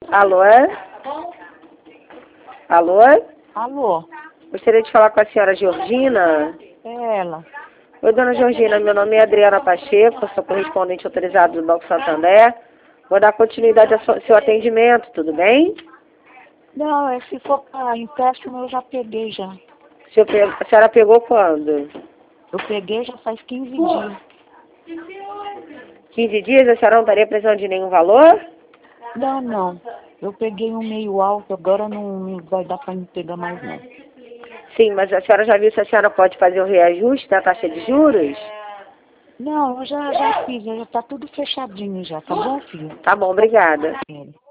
Alô? Alô? Alô? Gostaria de falar com a senhora Georgina. É ela. Oi, dona Georgina, meu nome é Adriana Pacheco, sou correspondente autorizado do Banco Santander. Vou dar continuidade ao seu atendimento, tudo bem? Não, se for para empréstimo eu já peguei já. A senhora pegou quando? Eu peguei já faz 15 dias. 15 dias? A senhora não estaria precisando de nenhum valor? Não. Eu peguei um meio alto, agora não vai dar para me pegar mais não. Sim, mas a senhora já viu se a senhora pode fazer o reajuste da taxa de juros? Não, eu já fiz, já tá tudo fechadinho já, tá bom, filho? Tá bom, obrigada.